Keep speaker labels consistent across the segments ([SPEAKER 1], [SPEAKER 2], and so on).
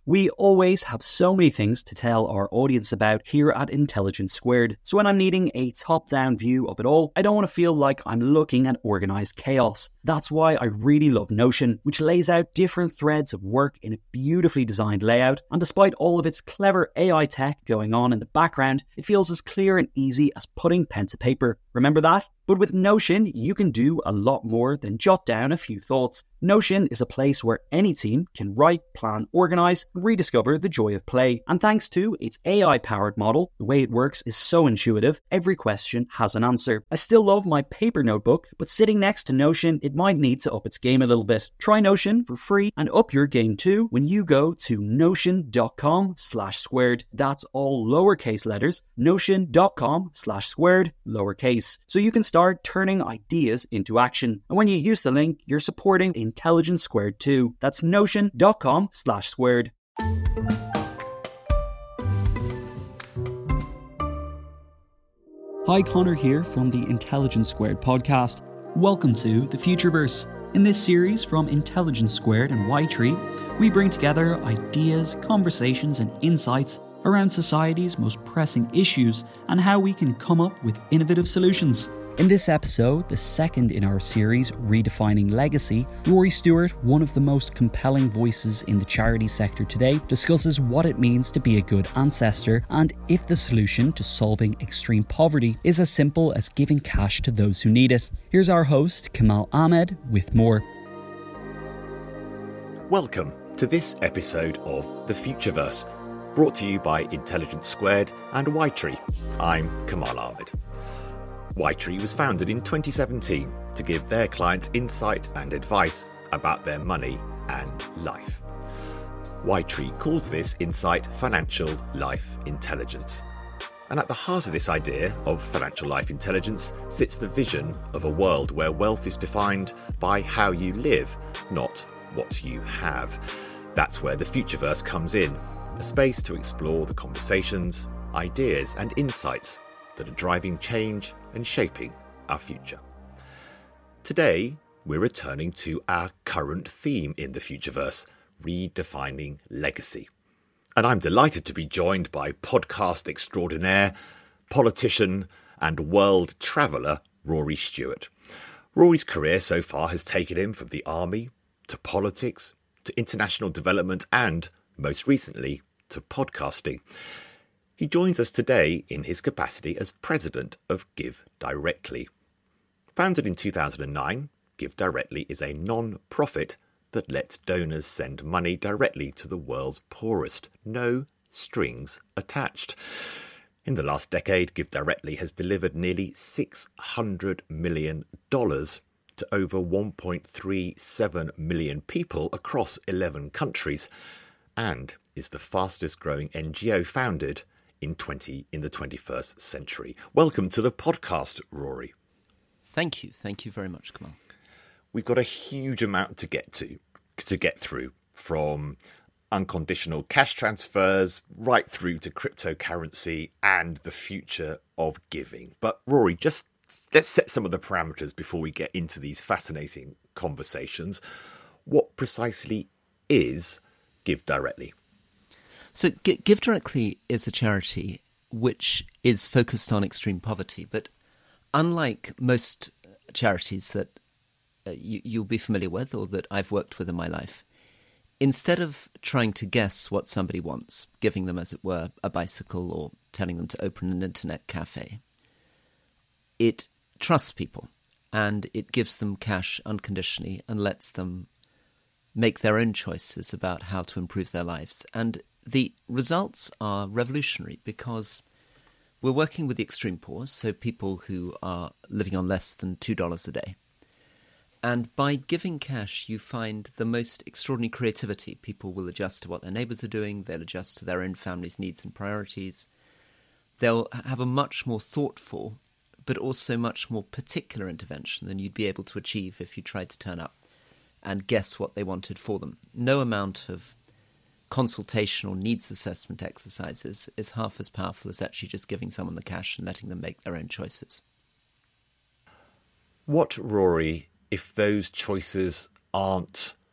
[SPEAKER 1] We always have so many things to tell our audience about here at Intelligence Squared, so when I'm needing a top-down view of it all, I don't want to feel like I'm looking at organised chaos. That's why I really love Notion, which lays out different threads of work in a beautifully designed layout, and despite all of its clever AI tech going on in the background, it feels as clear and easy as putting pen to paper. Remember that? But with Notion, you can do a lot more than jot down a few thoughts. Notion is a place where any team can write, plan, organise, and rediscover the joy of play. And thanks to its AI-powered model, the way it works is so intuitive, every question has an answer. I still love my paper notebook, but sitting next to Notion, it might need to up its game a little bit. Try Notion for free and up your game too when you go to notion.com/squared. That's all lowercase letters, notion.com/squared, lowercase. So you can start turning ideas into action. And when you use the link, you're supporting Intelligence Squared too. That's notion.com/squared. Hi, Connor here from the Intelligence Squared podcast. Welcome to the Futureverse. In this series from Intelligence Squared and Y-Tree, we bring together ideas, conversations and insights around society's most pressing issues and how we can come up with innovative solutions. In this episode, the second in our series, Redefining Legacy, Rory Stewart, one of the most compelling voices in the charity sector today, discusses what it means to be a good ancestor and if the solution to solving extreme poverty is as simple as giving cash to those who need it. Here's our host, Kamal Ahmed, with more.
[SPEAKER 2] Welcome to this episode of The Futureverse, brought to you by Intelligence Squared and Y-Tree. I'm Kamal Ahmed. Y-Tree was founded in 2017 to give their clients insight and advice about their money and life. Y-Tree calls this insight financial life intelligence. And at the heart of this idea of financial life intelligence sits the vision of a world where wealth is defined by how you live, not what you have. That's where the Futureverse comes in, a space to explore the conversations, ideas and insights that are driving change and shaping our future. Today, we're returning to our current theme in the Futureverse, redefining legacy. And I'm delighted to be joined by podcast extraordinaire, politician and world traveller Rory Stewart. Rory's career so far has taken him from the army to politics to international development and, most recently, to podcasting. He joins us today in his capacity as president of Give Directly. Founded in 2009, Give Directly is a non-profit that lets donors send money directly to the world's poorest. No strings attached. In the last decade, Give Directly has delivered nearly $600 million to over 1.37 million people across 11 countries and is the fastest growing NGO founded in the 21st century. Welcome to the podcast, Rory.
[SPEAKER 3] Thank you. Thank you very much, Kamal.
[SPEAKER 2] We've got a huge amount to get through, from unconditional cash transfers right through to cryptocurrency and the future of giving. But Rory, just let's set some of the parameters before we get into these fascinating conversations. What precisely is Give Directly?
[SPEAKER 3] So Give Directly is a charity which is focused on extreme poverty, but unlike most charities that you'll be familiar with or that I've worked with in my life, instead of trying to guess what somebody wants, giving them, as it were, a bicycle or telling them to open an internet cafe, it trusts people and it gives them cash unconditionally and lets them make their own choices about how to improve their lives. And the results are revolutionary because we're working with the extreme poor, so people who are living on less than $2 a day. And by giving cash, you find the most extraordinary creativity. People will adjust to what their neighbours are doing. They'll adjust to their own family's needs and priorities. They'll have a much more thoughtful, but also much more particular intervention than you'd be able to achieve if you tried to turn up and guess what they wanted for them. No amount of consultation or needs assessment exercises is half as powerful as actually just giving someone the cash and letting them make their own choices.
[SPEAKER 2] What, Rory, if those choices aren't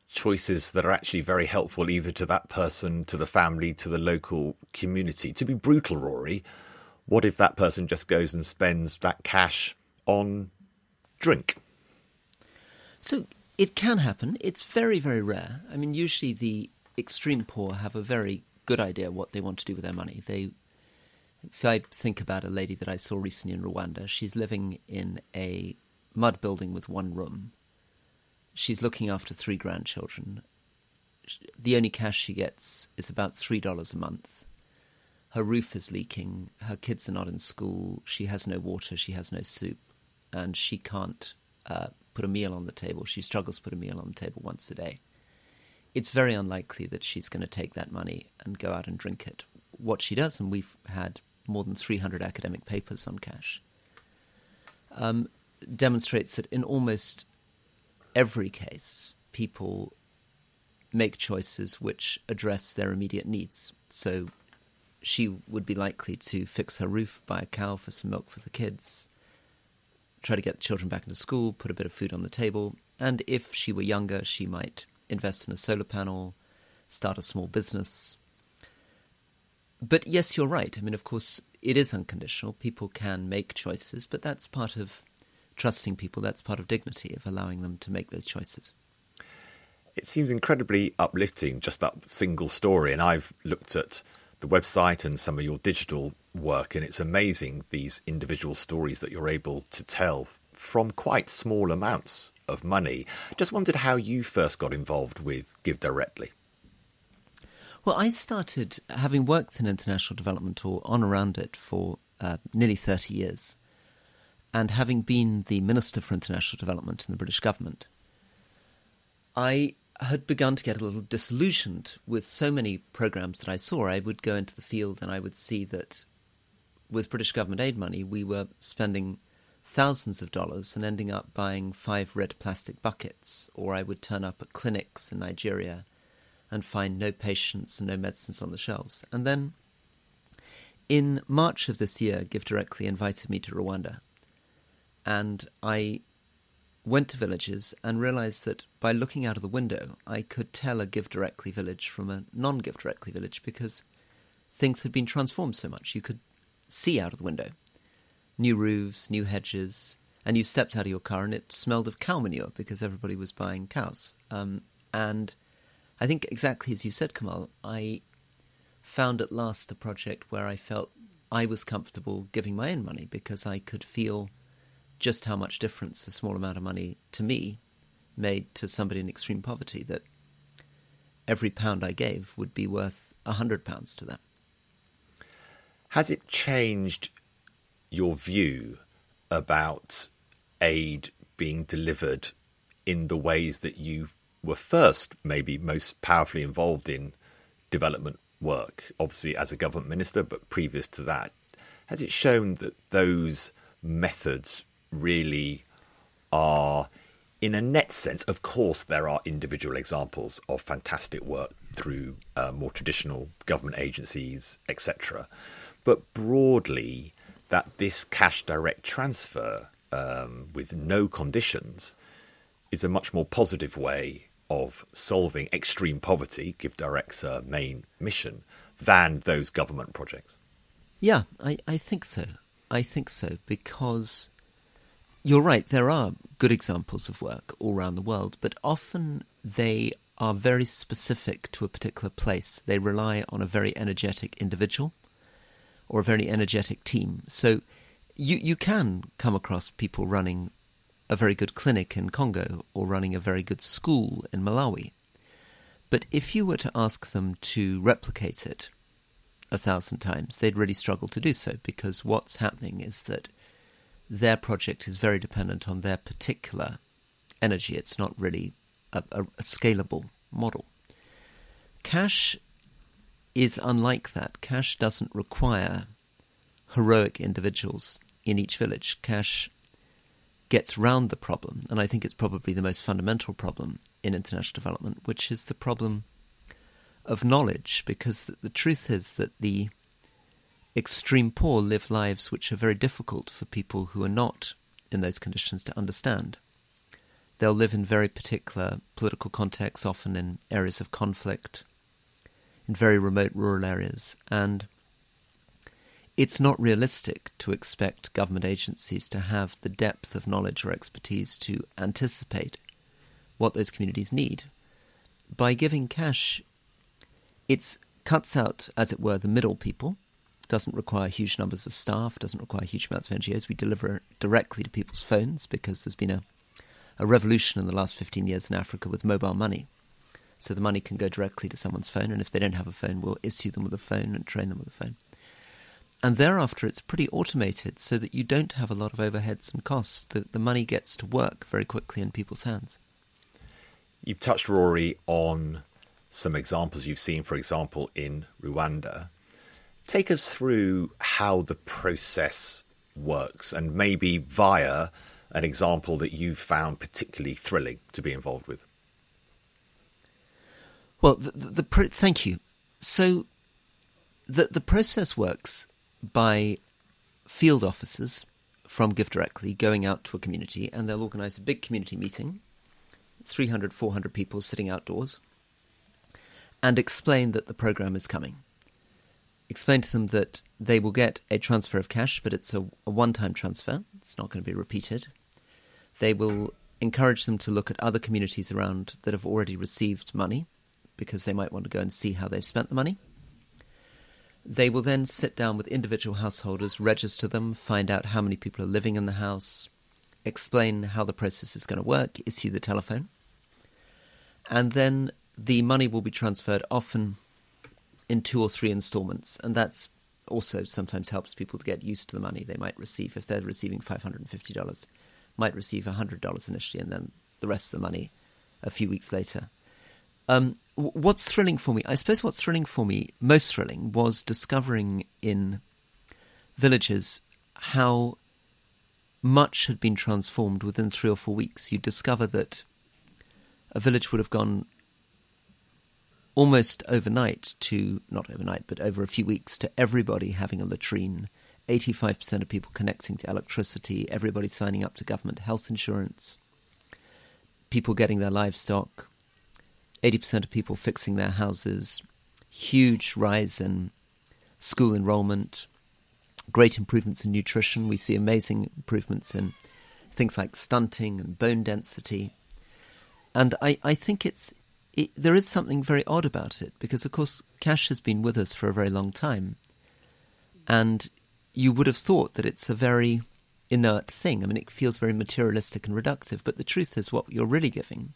[SPEAKER 2] choices that are actually very helpful either to that person, to the family, to the local community. To be brutal, Rory, what if that person just goes and spends that cash on drink?
[SPEAKER 3] So it can happen. It's very, very rare. I mean, usually the extreme poor have a very good idea what they want to do with their money. If I think about a lady that I saw recently in Rwanda, she's living in a mud building with one room. She's looking after 3 grandchildren. The only cash she gets is about $3 a month. Her roof is leaking. Her kids are not in school. She has no water. She has no soup. And she can't put a meal on the table. She struggles to put a meal on the table once a day. It's very unlikely that she's going to take that money and go out and drink it. What she does, and we've had more than 300 academic papers on cash, demonstrates that in almost every case, people make choices which address their immediate needs. So she would be likely to fix her roof, buy a cow for some milk for the kids, try to get the children back into school, put a bit of food on the table. And if she were younger, she might invest in a solar panel, start a small business. But yes, you're right. I mean, of course, it is unconditional. People can make choices, but that's part of trusting people. That's part of dignity, of allowing them to make those choices.
[SPEAKER 2] It seems incredibly uplifting, just that single story. And I've looked at the website and some of your digital work, and it's amazing, these individual stories that you're able to tell from quite small amounts of money. Just wondered how you first got involved with Give Directly.
[SPEAKER 3] Well, I started, having worked in international development or on around it for nearly 30 years, and having been the Minister for International Development in the British government, I had begun to get a little disillusioned with so many programs that I saw. I would go into the field and I would see that with British government aid money, we were spending thousands of dollars and ending up buying 5 red plastic buckets. Or I would turn up at clinics in Nigeria and find no patients and no medicines on the shelves. And then in March of this year, Give Directly invited me to Rwanda. And I went to villages and realized that by looking out of the window, I could tell a Give Directly village from a non-Give Directly village because things had been transformed so much. You could see out of the window. New roofs, new hedges, and you stepped out of your car and it smelled of cow manure because everybody was buying cows. And I think exactly as you said, Kamal, I found at last a project where I felt I was comfortable giving my own money because I could feel just how much difference a small amount of money to me made to somebody in extreme poverty, that every pound I gave would be worth £100 to them.
[SPEAKER 2] Has it changed your view about aid being delivered in the ways that you were first maybe most powerfully involved in development work, obviously as a government minister, but previous to that? Has it shown that those methods really are, in a net sense, of course there are individual examples of fantastic work through more traditional government agencies, etc., but broadly that this cash direct transfer with no conditions is a much more positive way of solving extreme poverty, Give Direct's main mission, than those government projects?
[SPEAKER 3] Yeah, I think so. I think so, because you're right, there are good examples of work all around the world, but often they are very specific to a particular place. They rely on a very energetic individual or a very energetic team. So you can come across people running a very good clinic in Congo or running a very good school in Malawi. But if you were to ask them to replicate it 1,000 times, they'd really struggle to do so, because what's happening is that their project is very dependent on their particular energy. It's not really a scalable model. Cash is unlike that. Cash doesn't require heroic individuals in each village. Cash gets round the problem, and I think it's probably the most fundamental problem in international development, which is the problem of knowledge, because the truth is that the extreme poor live lives which are very difficult for people who are not in those conditions to understand. They'll live in very particular political contexts, often in areas of conflict, in very remote rural areas. And it's not realistic to expect government agencies to have the depth of knowledge or expertise to anticipate what those communities need. By giving cash, it cuts out, as it were, the middle people. It doesn't require huge numbers of staff, doesn't require huge amounts of NGOs. We deliver directly to people's phones because there's been a revolution in the last 15 years in Africa with mobile money. So the money can go directly to someone's phone, and if they don't have a phone, we'll issue them with a phone and train them with a phone. And thereafter, it's pretty automated so that you don't have a lot of overheads and costs. The money gets to work very quickly in people's hands.
[SPEAKER 2] You've touched, Rory, on some examples you've seen, for example, in Rwanda. Take us through how the process works, and maybe via an example that you've found particularly thrilling to be involved with.
[SPEAKER 3] Well, thank you. So the process works by field officers from Give Directly going out to a community, and they'll organise a big community meeting, 300, 400 people sitting outdoors, and explain that the programme is coming. Explain to them that they will get a transfer of cash, but it's a one-time transfer. It's not going to be repeated. They will encourage them to look at other communities around that have already received money, because they might want to go and see how they've spent the money. They will then sit down with individual householders, register them, find out how many people are living in the house, explain how the process is going to work, issue the telephone. And then the money will be transferred often in 2 or 3 installments. And that's also sometimes helps people to get used to the money they might receive. If they're receiving $550, might receive $100 initially, and then the rest of the money a few weeks later. What's thrilling for me, I suppose what's thrilling for me, most thrilling, was discovering in villages how much had been transformed within 3 or 4 weeks. You discover that a village would have gone almost overnight to, not overnight, but over a few weeks, to everybody having a latrine, 85% of people connecting to electricity, everybody signing up to government health insurance, people getting their livestock, 80% of people fixing their houses, huge rise in school enrollment, great improvements in nutrition. We see amazing improvements in things like stunting and bone density. And I think there is something very odd about it, because, of course, cash has been with us for a very long time. And you would have thought that it's a very inert thing. I mean, it feels very materialistic and reductive, but the truth is what you're really giving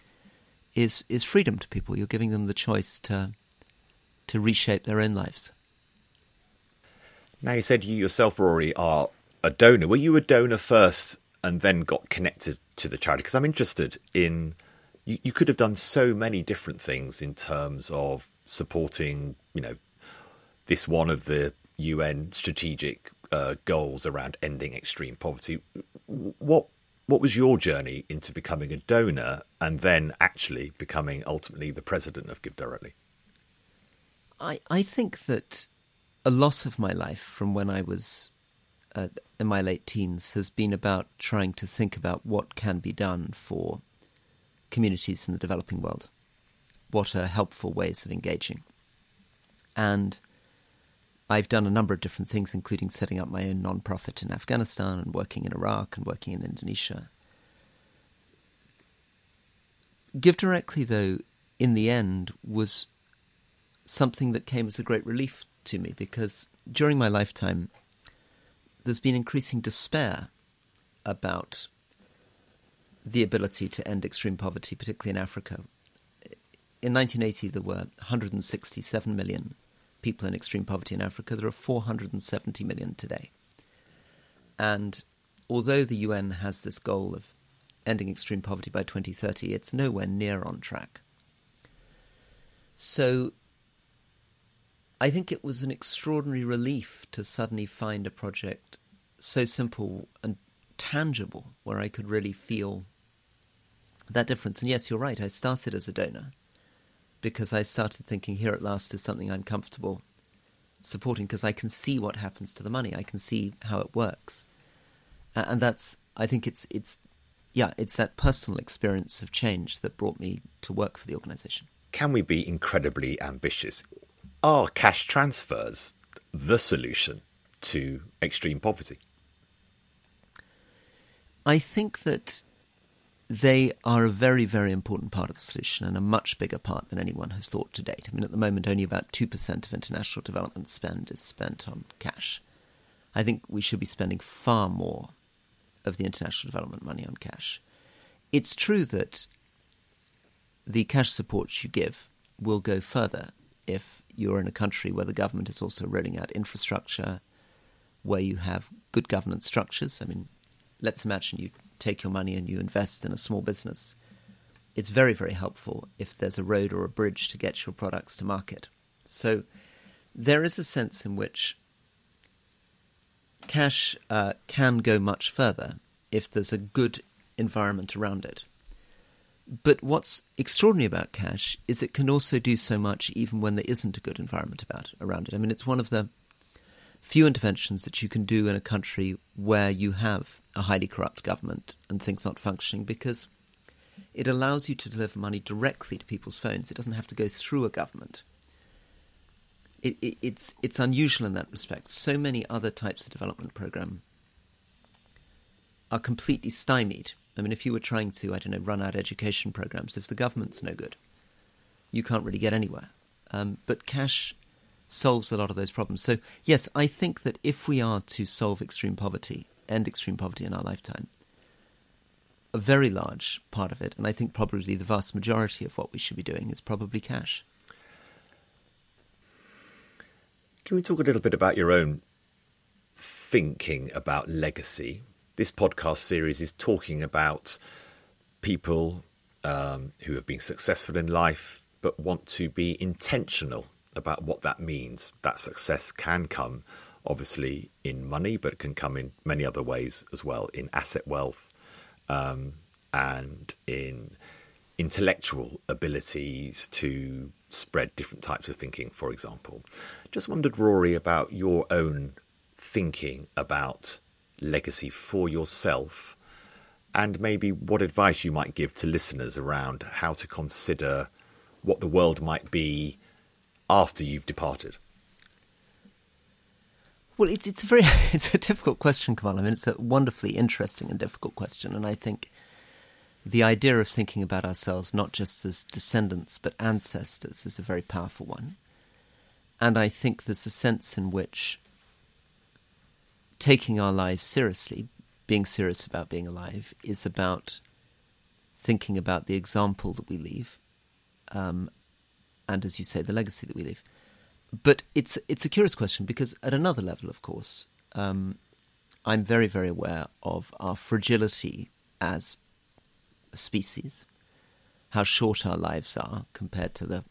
[SPEAKER 3] is freedom to people. You're giving them the choice to reshape their own lives.
[SPEAKER 2] Now, you said you yourself, Rory, are a donor. Were you a donor first and then got connected to the charity? Because I'm interested in, you could have done so many different things in terms of supporting, this one of the UN strategic goals around ending extreme poverty. What was your journey into becoming a donor and then actually becoming ultimately the president of Give Directly?
[SPEAKER 3] I think that a lot of my life from when I was in my late teens has been about trying to think about what can be done for communities in the developing world. What are helpful ways of engaging? And I've done a number of different things, including setting up my own non-profit in Afghanistan and working in Iraq and working in Indonesia. Give Directly, though, in the end, was something that came as a great relief to me, because during my lifetime, there's been increasing despair about the ability to end extreme poverty, particularly in Africa. In 1980, there were 167 million people in extreme poverty in Africa. There are 470 million today. And although the UN has this goal of ending extreme poverty by 2030, it's nowhere near on track. So I think it was an extraordinary relief to suddenly find a project so simple and tangible where I could really feel that difference. And yes, you're right, I started as a donor, because I started thinking, here at last is something I'm comfortable supporting, because I can see what happens to the money. I can see how it works. And that's, I think it's it's that personal experience of change that brought me to work for the organisation.
[SPEAKER 2] Can we be incredibly ambitious? Are cash transfers the solution to extreme poverty?
[SPEAKER 3] I think that they are a very, very important part of the solution, and a much bigger part than anyone has thought to date. I mean, at the moment, only about 2% of international development spend is spent on cash. I think we should be spending far more of the international development money on cash. It's true that the cash support you give will go further if you're in a country where the government is also rolling out infrastructure, where you have good governance structures. I mean, let's imagine you take your money and you invest in a small business. It's very, very helpful if there's a road or a bridge to get your products to market. So there is a sense in which cash can go much further if there's a good environment around it. But what's extraordinary about cash is it can also do so much even when there isn't a good environment around it. I mean, it's one of the few interventions that you can do in a country where you have a highly corrupt government and things not functioning, because it allows you to deliver money directly to people's phones. It doesn't have to go through a government. It's unusual in that respect. So many other types of development program are completely stymied. I mean, if you were trying to, run out education programs, if the government's no good, you can't really get anywhere. But cash solves a lot of those problems. So, yes, I think that if we are to solve extreme poverty, end extreme poverty in our lifetime, a very large part of it, and I think probably the vast majority of what we should be doing, is probably cash.
[SPEAKER 2] Can we talk a little bit about your own thinking about legacy? This podcast series is talking about people who have been successful in life but want to be intentional about what that means. That success can come, obviously, in money, but it can come in many other ways as well, in asset wealth and in intellectual abilities to spread different types of thinking, for example. Just wondered, Rory, about your own thinking about legacy for yourself, and maybe what advice you might give to listeners around how to consider what the world might be after you've departed.
[SPEAKER 3] Well, it's a difficult question, Kamal. I mean, it's a wonderfully interesting and difficult question, and I think the idea of thinking about ourselves not just as descendants but ancestors is a very powerful one. And I think there's a sense in which taking our lives seriously, being serious about being alive, is about thinking about the example that we leave, and, as you say, the legacy that we leave. But it's a curious question because at another level, of course, I'm very, very aware of our fragility as a species, how short our lives are compared to the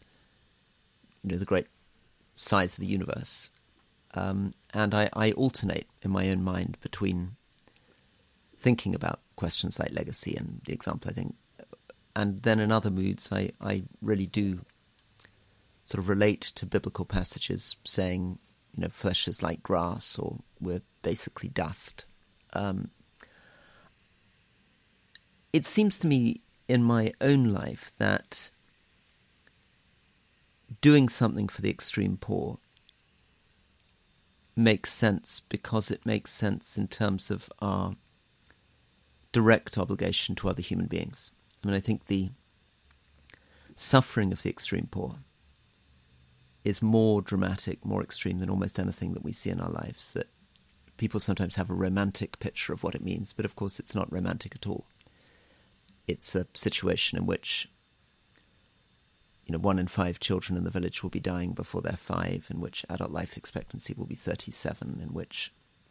[SPEAKER 3] great size of the universe. And I alternate in my own mind between thinking about questions like legacy and the example, I think, and then in other moods I really do sort of relate to biblical passages saying, flesh is like grass, or we're basically dust. It seems to me in my own life that doing something for the extreme poor makes sense because it makes sense in terms of our direct obligation to other human beings. I mean, I think the suffering of the extreme poor is more dramatic, more extreme than almost anything that we see in our lives. That people sometimes have a romantic picture of what it means, but of course it's not romantic at all. It's a situation in which 1 in 5 children in the village will be dying before they're 5, in which adult life expectancy will be 37, in which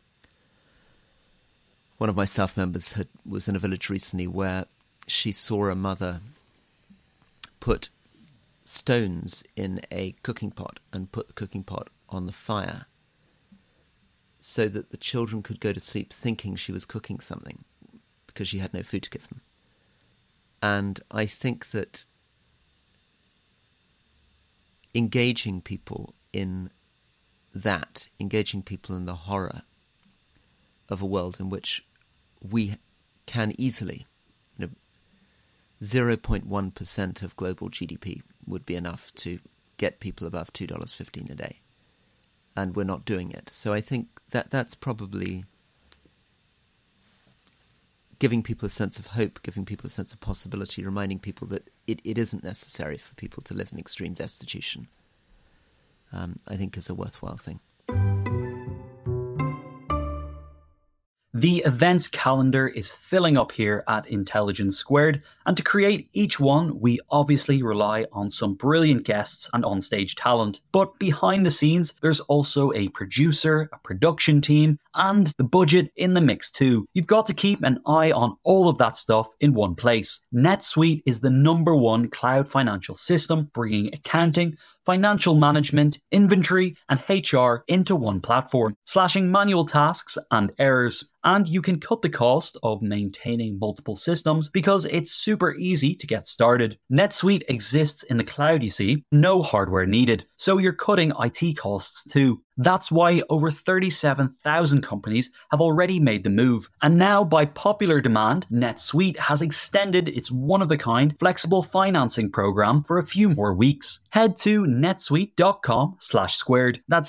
[SPEAKER 3] one of my staff members was in a village recently where she saw a mother put stones in a cooking pot and put the cooking pot on the fire so that the children could go to sleep thinking she was cooking something because she had no food to give them. And I think that engaging people in the horror of a world in which we can easily, 0.1% of global GDP would be enough to get people above $2.15 a day. And we're not doing it. So I think that's probably giving people a sense of hope, giving people a sense of possibility, reminding people that it isn't necessary for people to live in extreme destitution, I think is a worthwhile thing.
[SPEAKER 1] The events calendar is filling up here at Intelligence Squared, and to create each one, we obviously rely on some brilliant guests and onstage talent. But behind the scenes, there's also a producer, a production team, and the budget in the mix too. You've got to keep an eye on all of that stuff in one place. NetSuite is the #1 cloud financial system, bringing accounting, financial management, inventory, and HR into one platform, slashing manual tasks and errors. And you can cut the cost of maintaining multiple systems because it's super easy to get started. NetSuite exists in the cloud, you see, no hardware needed, so you're cutting IT costs too. That's why over 37,000 companies have already made the move. And now, by popular demand, NetSuite has extended its one-of-a-kind flexible financing program for a few more weeks. Head to netsuite.com/squared. That's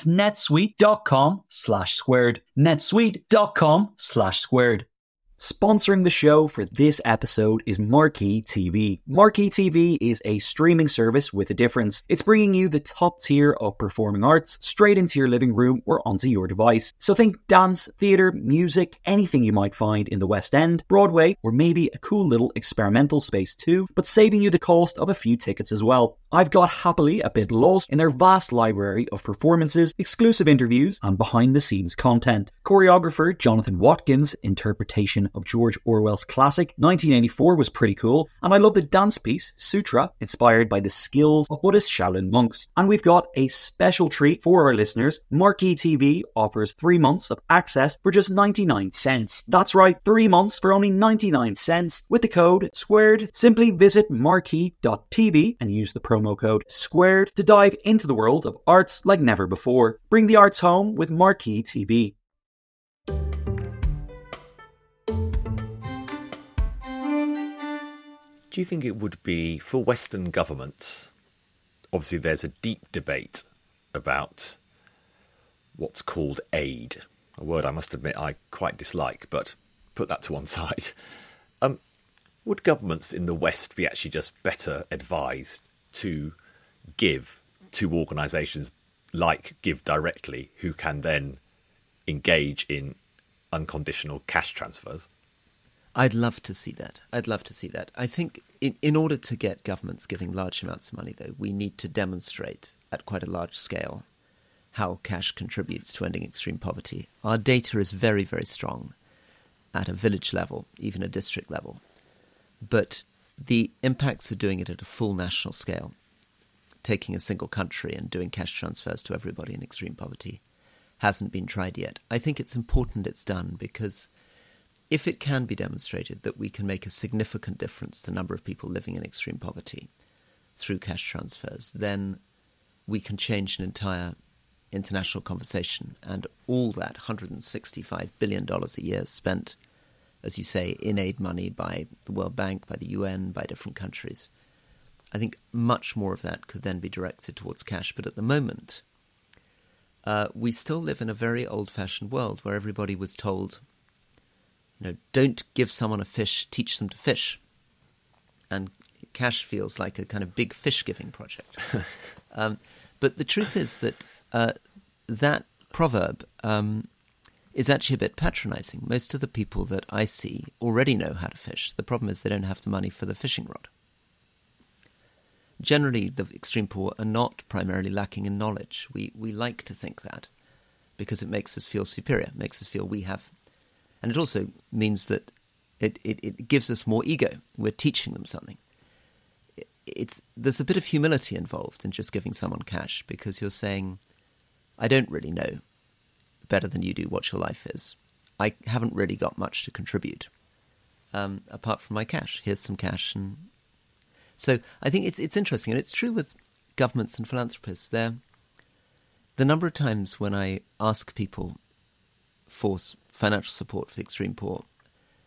[SPEAKER 1] netsuite.com/squared. netsuite.com/squared. Sponsoring the show for this episode is Marquee TV. Marquee TV is a streaming service with a difference. It's bringing you the top tier of performing arts straight into your living room or onto your device. So think dance, theatre, music, anything you might find in the West End, Broadway, or maybe a cool little experimental space too, but saving you the cost of a few tickets as well. I've got happily a bit lost in their vast library of performances, exclusive interviews, and behind-the-scenes content. Choreographer Jonathan Watkins' interpretation of George Orwell's classic 1984 was pretty cool, and I love the dance piece Sutra, inspired by the skills of Buddhist Shaolin monks. And we've got a special treat for our listeners. Marquee TV offers 3 months of access for just 99 cents. That's right, 3 months for only 99 cents. With the code SQUARED, simply visit marquee.tv and use the promo code SQUARED to dive into the world of arts like never before. Bring the arts home with Marquee TV.
[SPEAKER 2] Do you think it would be, for Western governments, obviously there's a deep debate about what's called aid, a word I must admit I quite dislike, but put that to one side. Would governments in the West be actually just better advised to give to organisations like Give Directly, who can then engage in unconditional cash transfers?
[SPEAKER 3] I'd love to see that. I think in order to get governments giving large amounts of money, though, we need to demonstrate at quite a large scale how cash contributes to ending extreme poverty. Our data is very, very strong at a village level, even a district level. But the impacts of doing it at a full national scale, taking a single country and doing cash transfers to everybody in extreme poverty, hasn't been tried yet. I think it's important it's done because if it can be demonstrated that we can make a significant difference to the number of people living in extreme poverty through cash transfers, then we can change an entire international conversation. And all that $165 billion a year spent, as you say, in aid money by the World Bank, by the UN, by different countries, I think much more of that could then be directed towards cash. But at the moment, we still live in a very old-fashioned world where everybody was told, don't give someone a fish, teach them to fish. And cash feels like a kind of big fish-giving project. But the truth is that that proverb is actually a bit patronizing. Most of the people that I see already know how to fish. The problem is they don't have the money for the fishing rod. Generally, the extreme poor are not primarily lacking in knowledge. We like to think that because it makes us feel superior, makes us feel we have. And it also means that it gives us more ego. We're teaching them something. There's a bit of humility involved in just giving someone cash because you're saying, I don't really know better than you do what your life is. I haven't really got much to contribute apart from my cash. Here's some cash. And so I think it's interesting. And it's true with governments and philanthropists. The number of times when I ask people for financial support for the extreme poor,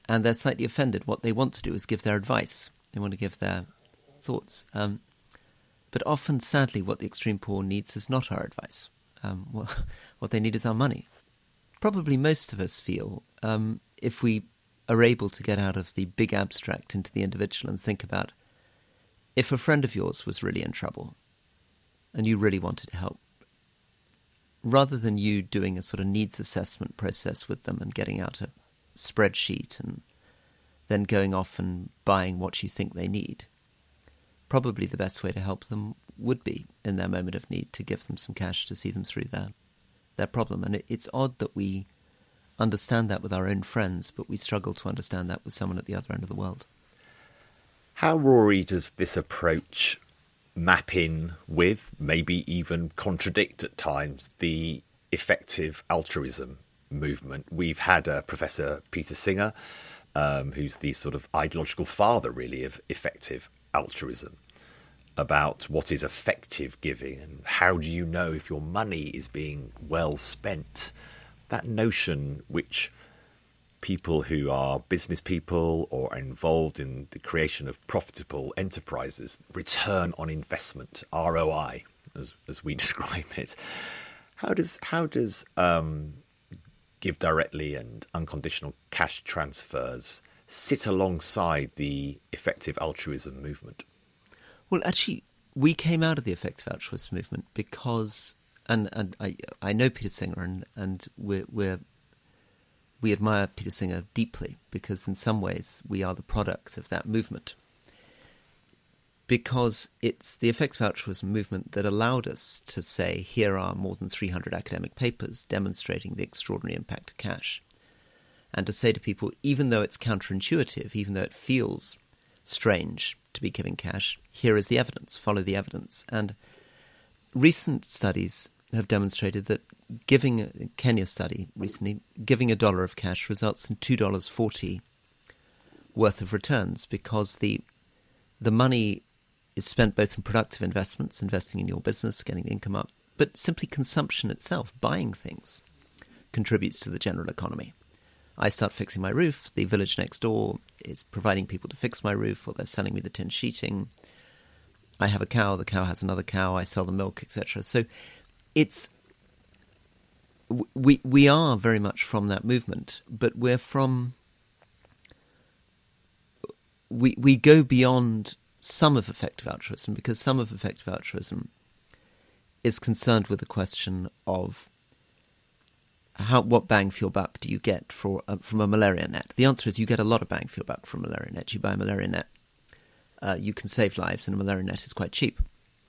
[SPEAKER 3] and they're slightly offended. What they want to do is give their advice. They want to give their thoughts. But often, sadly, what the extreme poor needs is not our advice. What they need is our money. Probably most of us feel, if we are able to get out of the big abstract into the individual and think about, if a friend of yours was really in trouble and you really wanted to help, rather than you doing a sort of needs assessment process with them and getting out a spreadsheet and then going off and buying what you think they need, probably the best way to help them would be, in their moment of need, to give them some cash to see them through their problem. And it's odd that we understand that with our own friends, but we struggle to understand that with someone at the other end of the world.
[SPEAKER 2] How, Rory, does this approach map in with, maybe even contradict at times, the effective altruism movement? We've had Professor Peter Singer, who's the sort of ideological father, really, of effective altruism, about what is effective giving and how do you know if your money is being well spent. That notion which people who are business people or are involved in the creation of profitable enterprises, return on investment, ROI, as we describe it. How does Give Directly and unconditional cash transfers sit alongside the effective altruism movement?
[SPEAKER 3] Well, actually, we came out of the effective altruism movement because, and I know Peter Singer, and we admire Peter Singer deeply because in some ways we are the product of that movement. Because it's the effective altruism movement that allowed us to say, here are more than 300 academic papers demonstrating the extraordinary impact of cash. And to say to people, even though it's counterintuitive, even though it feels strange to be giving cash, here is the evidence, follow the evidence. And recent studies have demonstrated that giving, a Kenya study recently, giving $1 of cash results in $2.40 worth of returns because the money is spent both in productive investments, investing in your business, getting the income up, but simply consumption itself, buying things, contributes to the general economy. I start fixing my roof, the village next door is providing people to fix my roof, or they're selling me the tin sheeting. I have a cow, the cow has another cow, I sell the milk, etc. So it's we are very much from that movement, but we're from we go beyond some of effective altruism, because some of effective altruism is concerned with the question of what bang for your buck do you get from a malaria net. The answer is you get a lot of bang for your buck from a malaria net. You buy a malaria net, you can save lives, and a malaria net is quite cheap.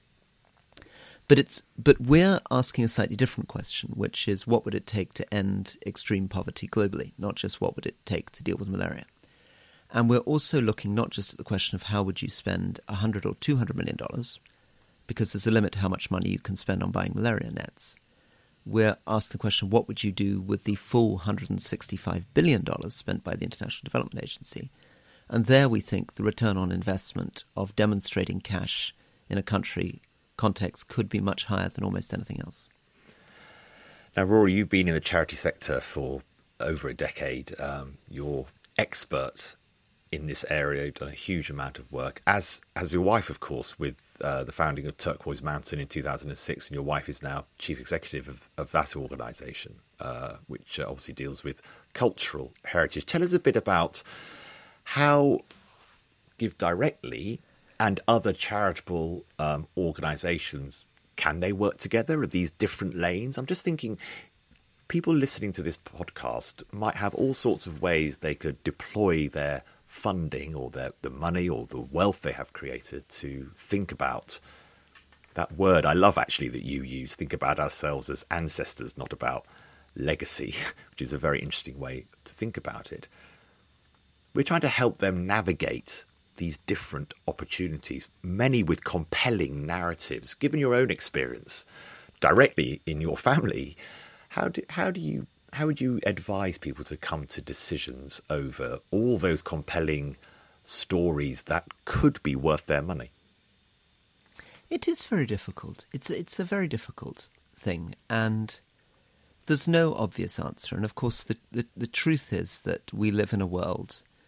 [SPEAKER 3] But we're asking a slightly different question, which is what would it take to end extreme poverty globally, not just what would it take to deal with malaria. And we're also looking not just at the question of how would you spend $100 or $200 million, because there's a limit to how much money you can spend on buying malaria nets. We're asking the question, what would you do with the full $165 billion spent by the International Development Agency? And there we think the return on investment of demonstrating cash in a country context could be much higher than almost anything else.
[SPEAKER 2] Now, Rory, you've been in the charity sector for over a decade. You're expert in this area. You've done a huge amount of work, as your wife, of course, with the founding of Turquoise Mountain in 2006, and your wife is now chief executive of that organisation, which obviously deals with cultural heritage. Tell us a bit about how Give Directly and other charitable organisations, can they work together? Are these different lanes? I'm just thinking people listening to this podcast might have all sorts of ways they could deploy their funding or the money or the wealth they have created to think about that word I love actually that you use, think about ourselves as ancestors, not about legacy, which is a very interesting way to think about it. We're trying to help them navigate these different opportunities, many with compelling narratives. Given your own experience directly in your family, how would you advise people to come to decisions over all those compelling stories that could be worth their money?
[SPEAKER 3] It is very difficult. It's a very difficult thing, and there's no obvious answer. And of course, the truth is that we live in a world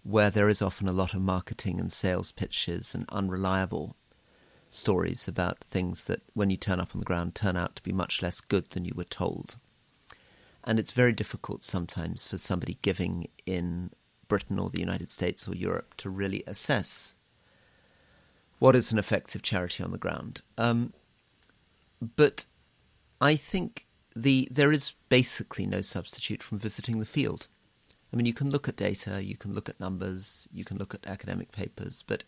[SPEAKER 3] where there is often a lot of marketing and sales pitches and unreliable stories about things that, when you turn up on the ground, turn out to be much less good than you were told. And it's very difficult sometimes for somebody giving in Britain or the United States or Europe to really assess what is an effective charity on the ground. But I think there is basically no substitute from visiting the field. I mean, you can look at data, you can look at numbers, you can look at academic papers, but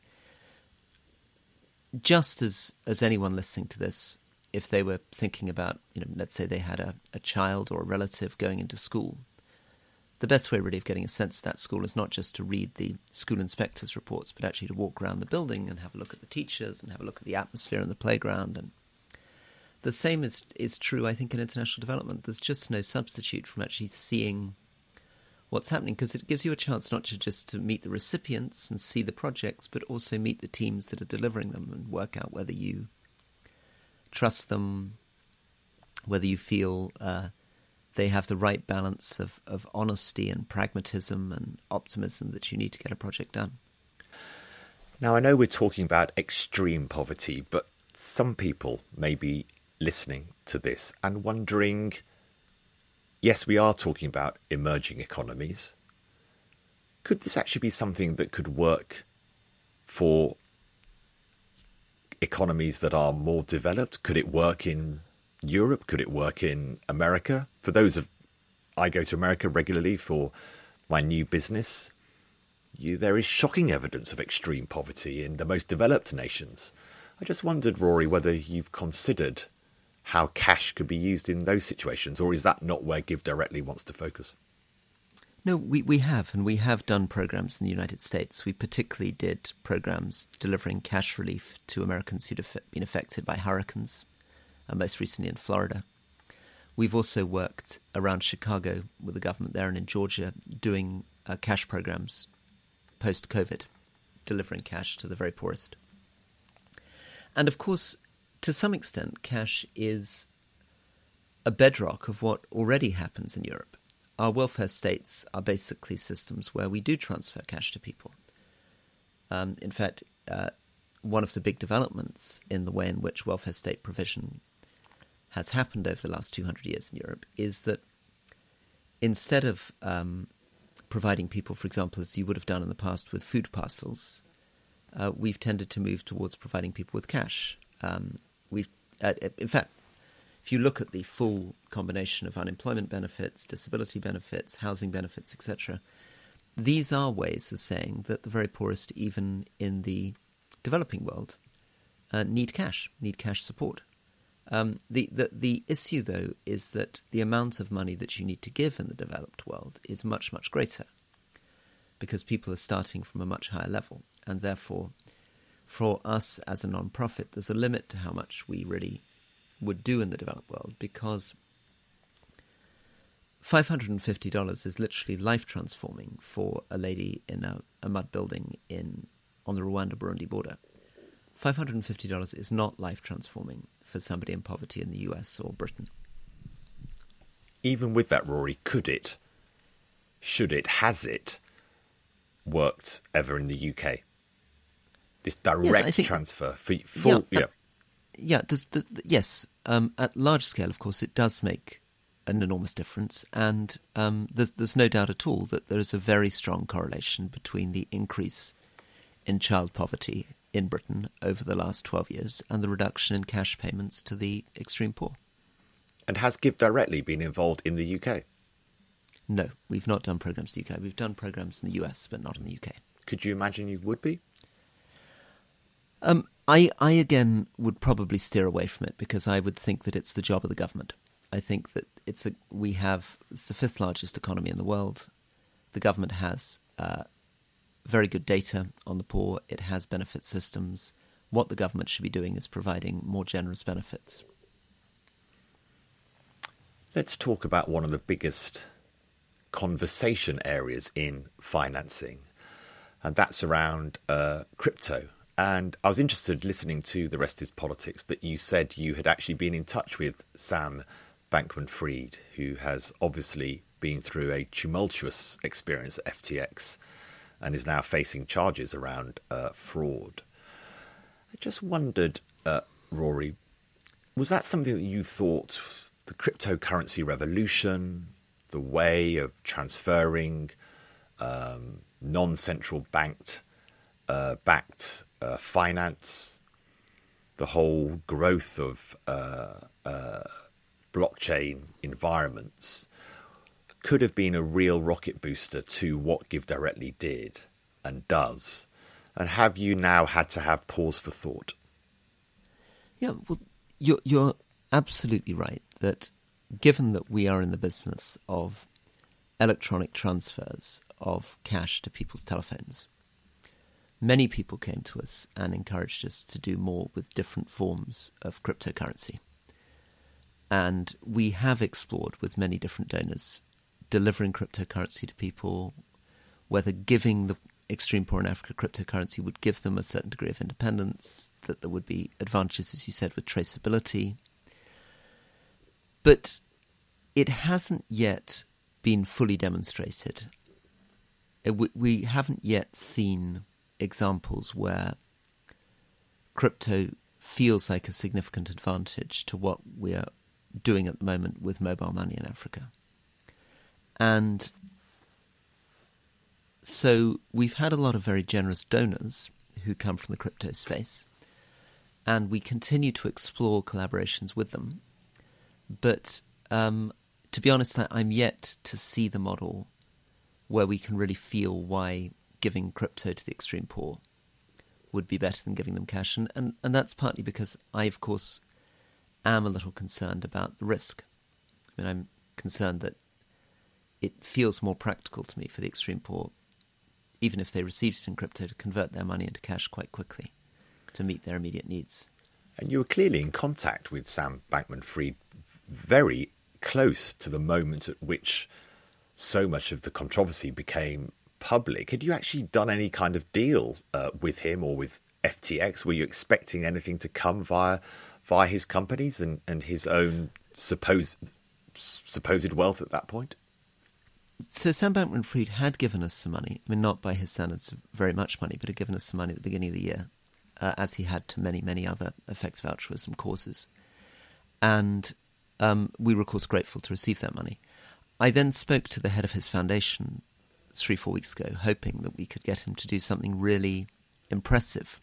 [SPEAKER 3] just as anyone listening to this, if they were thinking about, let's say they had a child or a relative going into school, the best way really of getting a sense of that school is not just to read the school inspector's reports, but actually to walk around the building and have a look at the teachers and have a look at the atmosphere in the playground. And the same is true, I think, in international development. There's just no substitute from actually seeing what's happening, because it gives you a chance not just to meet the recipients and see the projects, but also meet the teams that are delivering them and work out whether you trust them, whether you feel they have the right balance of honesty and pragmatism and optimism that you need to get a project done.
[SPEAKER 2] Now, I know we're talking about extreme poverty, but some people may be listening to this and wondering, yes, we are talking about emerging economies. Could this actually be something that could work for economies that are more developed? Could it work in Europe? Could it work in America? For those of, I go to America regularly for my new business. There is shocking evidence of extreme poverty in the most developed nations. I just wondered, Rory, whether you've considered how cash could be used in those situations, or is that not where Give Directly wants to focus?
[SPEAKER 3] No, we have, and we have done programs in the United States. We particularly did programs delivering cash relief to Americans who'd been affected by hurricanes, most recently in Florida. We've also worked around Chicago with the government there and in Georgia doing cash programs post-COVID, delivering cash to the very poorest. And of course, to some extent, cash is a bedrock of what already happens in Europe. Our welfare states are basically systems where we do transfer cash to people. In fact, one of the big developments in the way in which welfare state provision has happened over the last 200 years in Europe is that instead of providing people, for example, as you would have done in the past with food parcels, we've tended to move towards providing people with cash. In fact, if you look at the full combination of unemployment benefits, disability benefits, housing benefits, etc., these are ways of saying that the very poorest, even in the developing world, need cash support. The issue, though, is that the amount of money that you need to give in the developed world is much, much greater, because people are starting from a much higher level, and therefore, for us as a non-profit, there's a limit to how much we really would do in the developed world, because $550 is literally life-transforming for a lady in a mud building on the Rwanda-Burundi border. $550 is not life-transforming for somebody in poverty in the US or Britain.
[SPEAKER 2] Even with that, Rory, could it, should it, has it worked ever in the UK? This direct transfer for full,
[SPEAKER 3] yes. At large scale, of course, it does make an enormous difference, and there's no doubt at all that there is a very strong correlation between the increase in child poverty in Britain over the last 12 years and the reduction in cash payments to the extreme poor.
[SPEAKER 2] And has Give Directly been involved in the UK?
[SPEAKER 3] No, we've not done programs in the UK. We've done programs in the US, but not in the UK.
[SPEAKER 2] Could you imagine you would be?
[SPEAKER 3] I again would probably steer away from it, because I would think that it's the job of the government. I think that it's the 5th largest economy in the world. The government has very good data on the poor. It has benefit systems. What the government should be doing is providing more generous benefits.
[SPEAKER 2] Let's talk about one of the biggest conversation areas in financing, and that's around crypto. And I was interested, listening to The Rest is Politics, that you said you had actually been in touch with Sam Bankman-Fried, who has obviously been through a tumultuous experience at FTX and is now facing charges around fraud. I just wondered, Rory, was that something that you thought the cryptocurrency revolution, the way of transferring non-central backed finance, the whole growth of blockchain environments could have been a real rocket booster to what GiveDirectly did and does? And have you now had to have pause for thought?
[SPEAKER 3] Yeah, well, you're absolutely right that given that we are in the business of electronic transfers of cash to people's telephones, many people came to us and encouraged us to do more with different forms of cryptocurrency. And we have explored with many different donors delivering cryptocurrency to people, whether giving the extreme poor in Africa cryptocurrency would give them a certain degree of independence, that there would be advantages, as you said, with traceability. But it hasn't yet been fully demonstrated. We haven't yet seen examples where crypto feels like a significant advantage to what we are doing at the moment with mobile money in Africa. And so we've had a lot of very generous donors who come from the crypto space, and we continue to explore collaborations with them. But to be honest, I'm yet to see the model where we can really feel why giving crypto to the extreme poor would be better than giving them cash. And that's partly because I, of course, am a little concerned about the risk. I mean, I'm concerned that it feels more practical to me for the extreme poor, even if they received it in crypto, to convert their money into cash quite quickly to meet their immediate needs.
[SPEAKER 2] And you were clearly in contact with Sam Bankman-Fried very close to the moment at which so much of the controversy became public. Had you actually done any kind of deal with him or with FTX? Were you expecting anything to come via his companies and his own supposed wealth at that point?
[SPEAKER 3] So Sam Bankman-Fried had given us some money. I mean, not by his standards very much money, but had given us some money at the beginning of the year, as he had to many, many other effective altruism causes. And we were, of course, grateful to receive that money. I then spoke to the head of his foundation 3-4 weeks ago, hoping that we could get him to do something really impressive.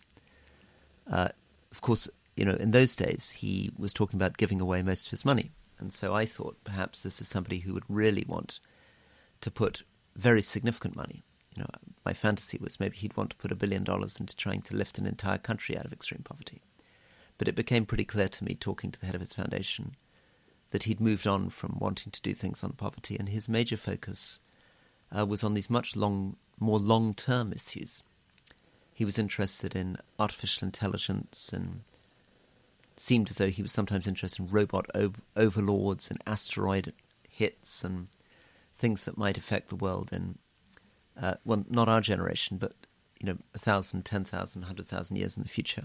[SPEAKER 3] Of course, in those days, he was talking about giving away most of his money. And so I thought perhaps this is somebody who would really want to put very significant money. My fantasy was maybe he'd want to put $1 billion into trying to lift an entire country out of extreme poverty. But it became pretty clear to me, talking to the head of his foundation, that he'd moved on from wanting to do things on poverty, and his major focus was on these much more long-term issues. He was interested in artificial intelligence, and it seemed as though he was sometimes interested in robot overlords and asteroid hits and things that might affect the world in, not our generation, but 1,000, 10,000, 100,000 years in the future.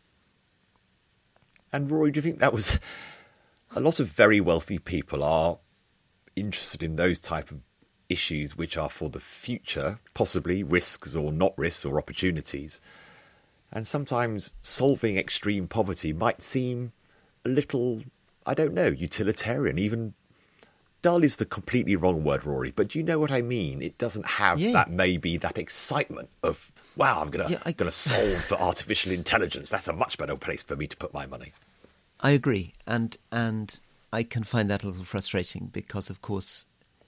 [SPEAKER 2] And Rory, do you think that was... A lot of very wealthy people are interested in those type of issues which are for the future, possibly risks or not risks or opportunities. And sometimes solving extreme poverty might seem a little, I don't know, utilitarian, even dull is the completely wrong word, Rory, but do you know what I mean? It doesn't have that excitement of, wow, I'm going to solve for artificial intelligence. That's a much better place for me to put my money.
[SPEAKER 3] I agree, and I can find that a little frustrating because, of course,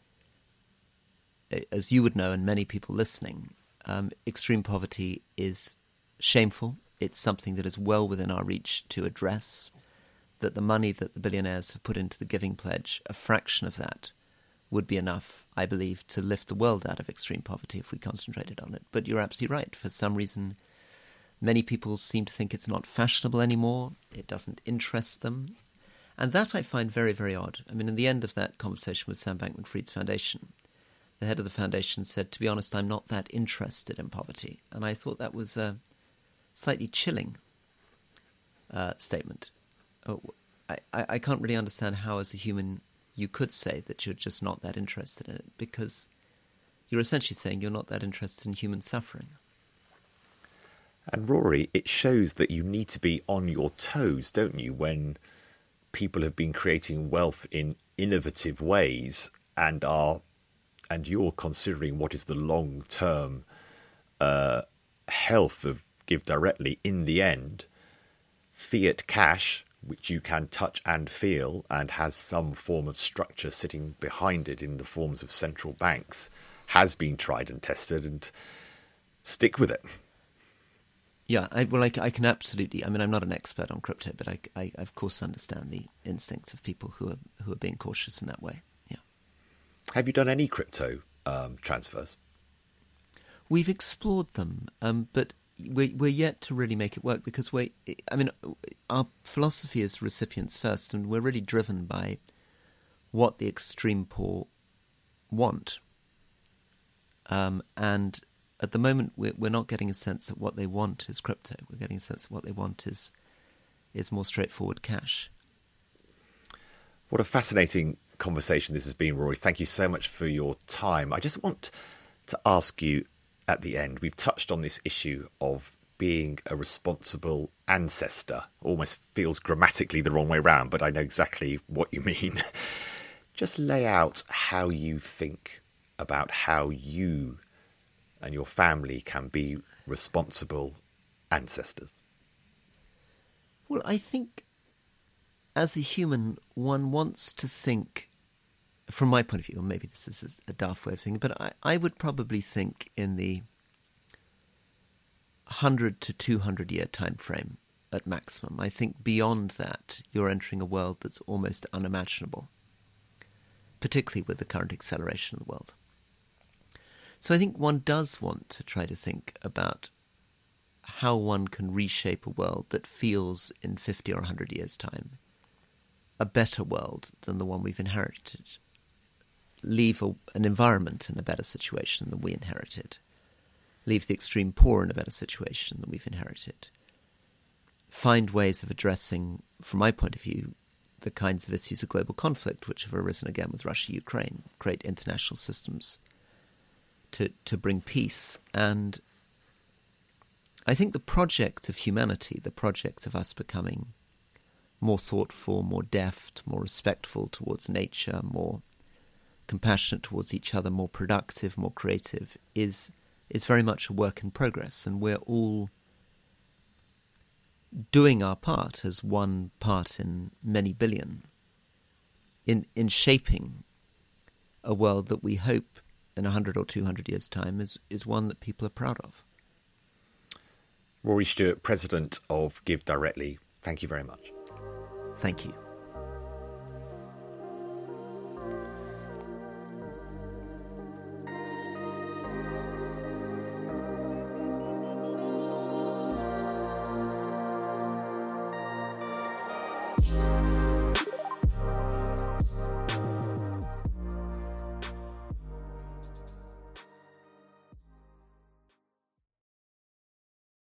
[SPEAKER 3] as you would know, and many people listening, extreme poverty is shameful. It's something that is well within our reach to address. That the money that the billionaires have put into the Giving Pledge, a fraction of that would be enough, I believe, to lift the world out of extreme poverty if we concentrated on it. But you're absolutely right. For some reason, many people seem to think it's not fashionable anymore. It doesn't interest them. And that I find very, very odd. I mean, in the end of that conversation with Sam Bankman-Fried's foundation, the head of the foundation said, to be honest, I'm not that interested in poverty. And I thought that was a slightly chilling statement. I can't really understand how, as a human, you could say that you're just not that interested in it, because you're essentially saying you're not that interested in human suffering.
[SPEAKER 2] And Rory, it shows that you need to be on your toes, don't you, when people have been creating wealth in innovative ways and you're considering what is the long-term health of Give Directly. In the end, fiat cash, which you can touch and feel and has some form of structure sitting behind it in the forms of central banks, has been tried and tested, and stick with it.
[SPEAKER 3] Yeah, I can absolutely. I mean, I'm not an expert on crypto, but I of course understand the instincts of people who are being cautious in that way. Yeah.
[SPEAKER 2] Have you done any crypto transfers?
[SPEAKER 3] We've explored them, but we're yet to really make it work because our philosophy is recipients first, and we're really driven by what the extreme poor want, and at the moment, we're not getting a sense that what they want is crypto. We're getting a sense that what they want is more straightforward cash.
[SPEAKER 2] What a fascinating conversation this has been, Rory. Thank you so much for your time. I just want to ask you at the end, we've touched on this issue of being a responsible ancestor. Almost feels grammatically the wrong way round, but I know exactly what you mean. Just lay out how you think about how you and your family can be responsible ancestors.
[SPEAKER 3] Well, I think as a human, one wants to think, from my point of view, or maybe this is a daft way of thinking, but I would probably think in the 100 to 200 year time frame at maximum. I think beyond that, you're entering a world that's almost unimaginable, particularly with the current acceleration of the world. So I think one does want to try to think about how one can reshape a world that feels in 50 or 100 years' time a better world than the one we've inherited. Leave an environment in a better situation than we inherited. Leave the extreme poor in a better situation than we've inherited. Find ways of addressing, from my point of view, the kinds of issues of global conflict which have arisen again with Russia-Ukraine. Create international systems to bring peace. And I think the project of humanity, the project of us becoming more thoughtful, more deft, more respectful towards nature, more compassionate towards each other, more productive, more creative, is very much a work in progress. And we're all doing our part as one part in many billion in shaping a world that we hope in 100 or 200 years' time is one that people are proud of.
[SPEAKER 2] Rory Stewart, President of Give Directly, thank you very much.
[SPEAKER 3] Thank you.